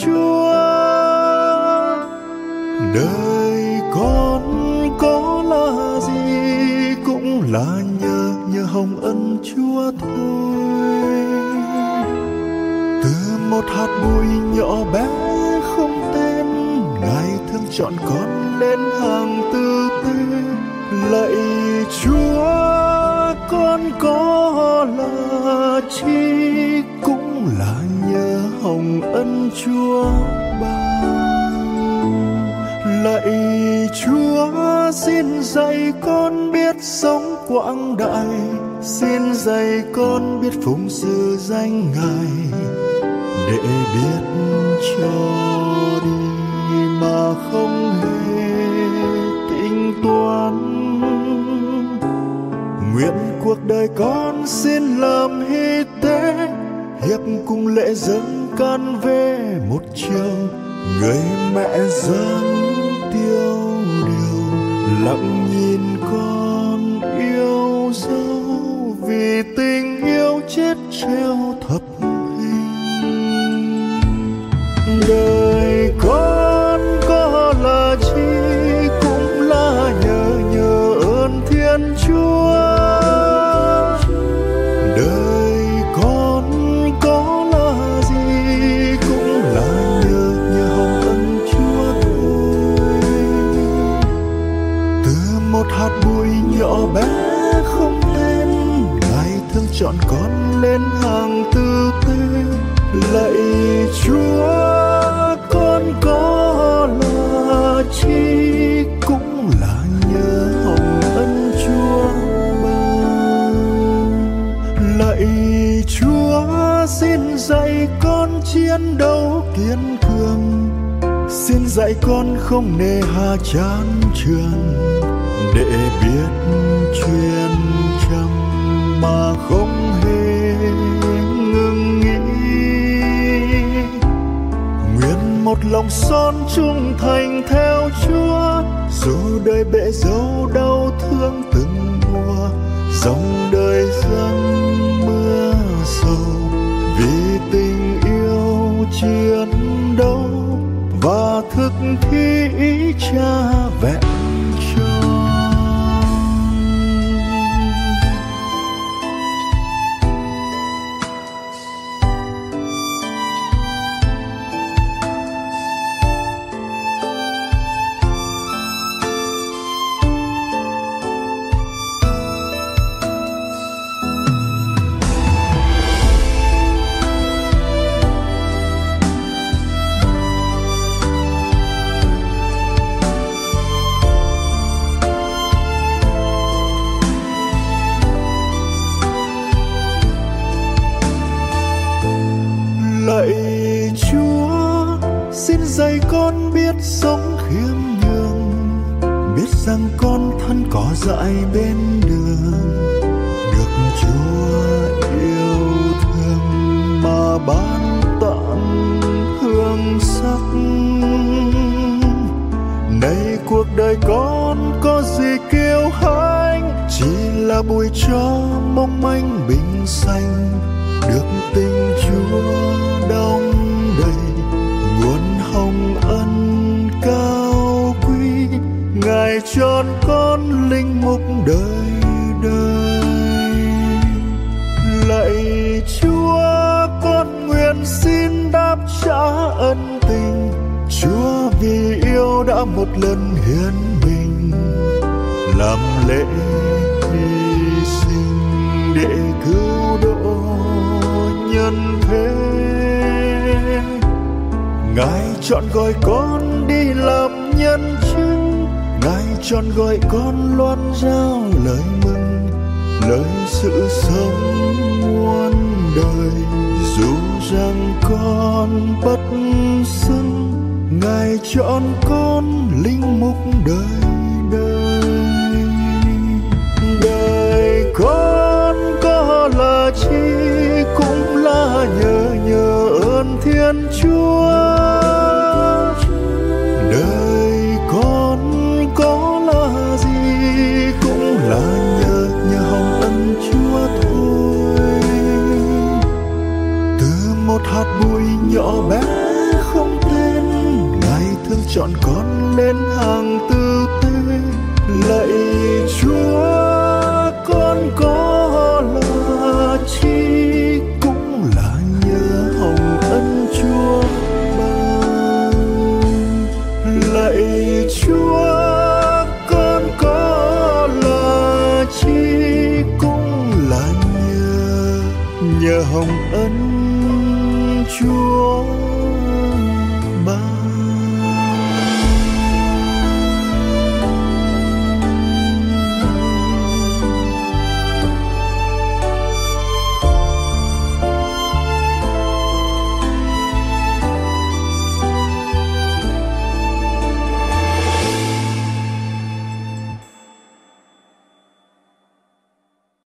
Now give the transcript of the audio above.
Chúa. Đời con có là gì cũng là nhờ hồng ân Chúa thôi. Từ một hạt bụi nhỏ bé không tên, Ngài thương chọn con lên hàng tư tế. Lạy Chúa, con có là chi cũng là nhờ hồng ân Chúa ban. Lạy Chúa, xin dạy con biết sống quảng đại, xin dạy con biết phụng sự danh Ngài, để biết cho đi mà không hề tính toán. Nguyện cuộc đời con xin làm hy tế, hiệp cùng lễ dâng can về một chiều. Người mẹ dâng tiêu điều, lặng nhìn con yêu dấu, vì tình yêu chết treo thập hình. Đời con có là chi cũng là nhờ ơn Thiên Chúa. Đời con có là gì cũng là nhờ hồng ân Chúa thôi. Từ một hạt bụi nhỏ bé không tên, Ngài thương chọn con lên hàng tư tế. Lạy Chúa, con có là chi cũng là nhờ hồng ân Chúa ban. Lạy Chúa, xin dạy con chiến đấu kiên cường, xin dạy con không nề hà chán trường, để biết truyền chăm mà không hề ngừng nghĩ. Nguyện một lòng son trung thành theo Chúa, dù đời bể dâu đau thương từng mùa, dòng đời dâng mưa sầu, vì tình yêu chiến đấu và thực thi ý Cha vẹn tròn. Lạy Chúa, xin dạy con biết sống khiêm nhường, biết rằng con thân cỏ dại bên đường, được Chúa yêu thương mà ban tặng hương sắc. Này cuộc đời con có gì kiêu hãnh, chỉ là bụi tro mong manh bình xanh, được tình Chúa đong đầy nguồn hồng ân cao quý. Ngài chọn con linh mục đời đời. Lạy Chúa, con nguyện xin đáp trả ân tình Chúa, vì yêu đã một lần hiến mình làm lễ hy sinh để cứu độ nhân thế. Ngài chọn gọi con đi làm nhân chứng, Ngài chọn gọi con loan rao lời mừng, lời sự sống muôn đời. Dù rằng con bất xứng, Ngài chọn con linh mục đời đời. Đời con có là chi cũng là nhờ ơn Thiên Chúa. Đời con có là gì cũng là nhờ hồng ân Chúa thôi. Từ một hạt bụi nhỏ bé không chọn con lên hàng tư tế. Lạy Chúa, con có là chi cũng là nhờ hồng ân Chúa ban. Lạy Chúa, con có là chi cũng là nhờ hồng ân Chúa